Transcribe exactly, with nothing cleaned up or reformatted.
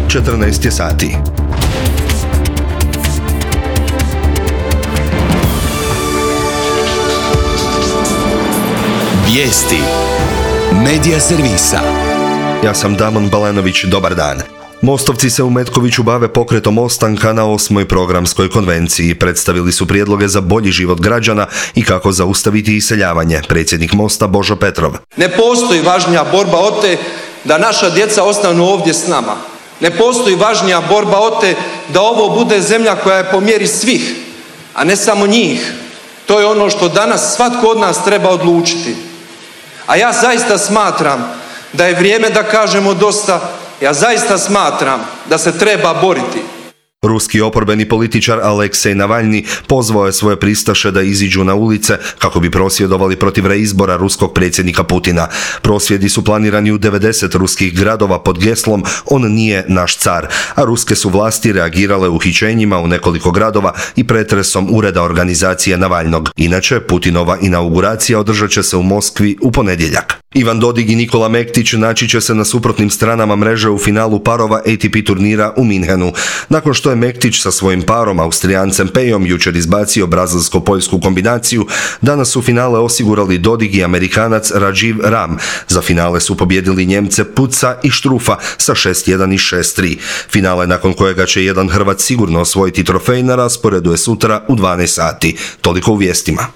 četrnaest je sati. Vijesti Medija servisa. Ja sam Damon Balanović, dobar dan. Mostovci se u Metkoviću bave pokretom ostanka na osmoj programskoj konvenciji. Predstavili su prijedloge za bolji život građana i kako zaustaviti iseljavanje. Predsjednik Mosta Božo Petrov. Ne postoji važnija borba od te da naša djeca ostanu ovdje s nama. Ne postoji važnija borba od te da ovo bude zemlja koja je po mjeri svih, a ne samo njih. To je ono što danas svatko od nas treba odlučiti. A ja zaista smatram da je vrijeme da kažemo dosta. Ja zaista smatram da se treba boriti. Ruski oporbeni političar Aleksej Navalni pozvao je svoje pristaše da iziđu na ulice kako bi prosvjedovali protiv reizbora ruskog predsjednika Putina. Prosvjedi su planirani u devedeset ruskih gradova pod geslom "On nije naš car", a ruske su vlasti reagirale uhićenjima u nekoliko gradova i pretresom ureda organizacije Navalnog. Inače, Putinova inauguracija održat će se u Moskvi u ponedjeljak. Ivan Dodig i Nikola Mektić naći će se na suprotnim stranama mreže u finalu parova A T P turnira u Minhenu. Nakon što je Mektić sa svojim parom, Austrijancem Pejom, jučer izbacio brazilsko-poljsku kombinaciju, danas su finale osigurali Dodig i Amerikanac Rajiv Ram. Za finale su pobjedili Njemce Puca i Štrufa sa šest jedan i šest tri. Finale nakon kojega će jedan Hrvat sigurno osvojiti trofej na rasporedu je sutra u dvanaest sati. Toliko u vijestima.